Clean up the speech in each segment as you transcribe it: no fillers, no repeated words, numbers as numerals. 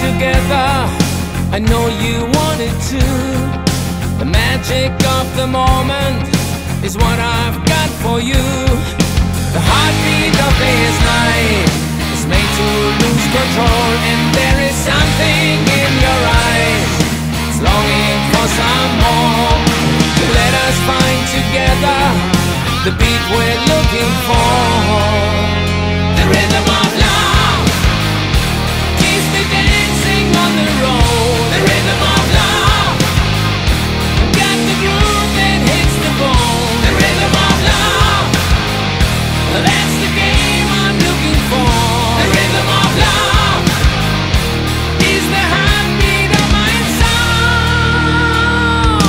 together. I know you wanted to. The magic of the moment is what I've got for you. The heartbeat of this night is made to lose control, and there is something in your eyes. It's longing for some more. Let us find together the beat we're looking for. The rhythm of love keeps me dancing on the road. The rhythm of love got the groove that hits the bone. The rhythm of love, that's the game I'm looking for. The rhythm of love is the heartbeat of my soul.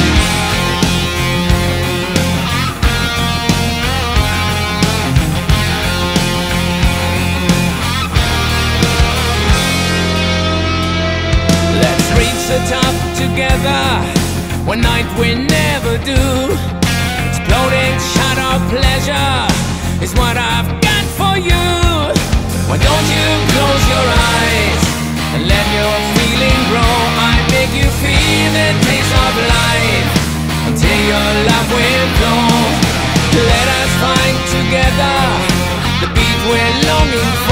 Let's reach the top together, one night we never do. Exploding shot of pleasure is what I've got for you. Why don't you close your eyes and let your feeling grow? I make you feel the taste of life until your love will flow. Let us find together the beat we're longing for.